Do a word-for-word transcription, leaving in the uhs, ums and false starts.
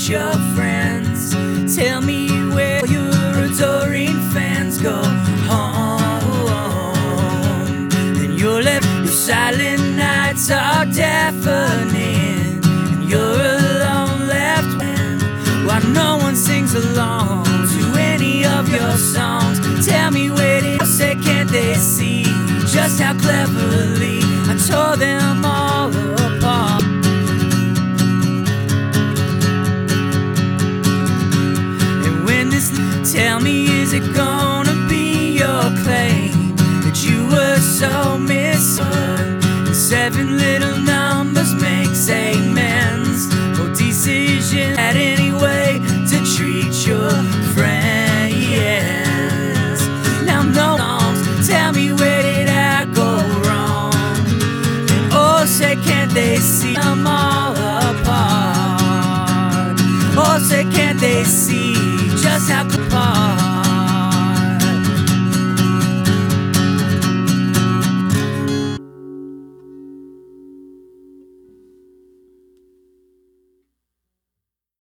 your friends. Tell me where your adoring fans go home. And you're left, your silent nights are deafening, and you're alone left when, while no one sings along to any of your songs. Tell me where they say, can't they see just how cleverly I tore them all apart? And when this, tell me, is it gonna be your claim that you were so misunderstood? And seven little numbers makes amens, no decision had any way to treat your friends. Now no songs, tell me where did I go wrong? And oh, say can't they see I'm all apart? Oh, say can't they see